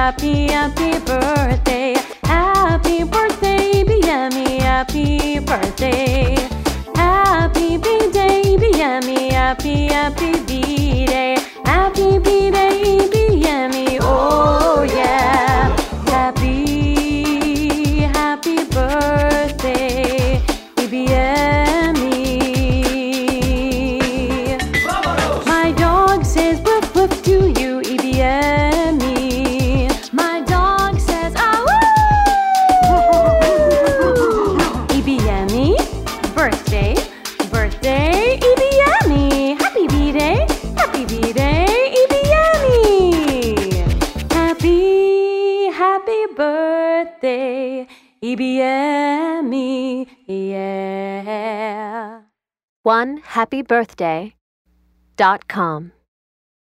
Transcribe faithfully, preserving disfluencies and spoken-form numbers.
happy, happy birthday. Happy birthday, Yummy, happy birthday. Happy B-Day, Yummy, happy, happy B-Day. Happy B-Day, Yummy, oh yeah. Happy, happy birthday, Yummy. My dog says woof woof to you, Yummy. My dog says ah woo. Yummy, birthday, birthday, Yummy. Happy B-Day, happy B-Day, Yummy. Happy, happy birthday, Yummy, yeah. one happy birthday dot com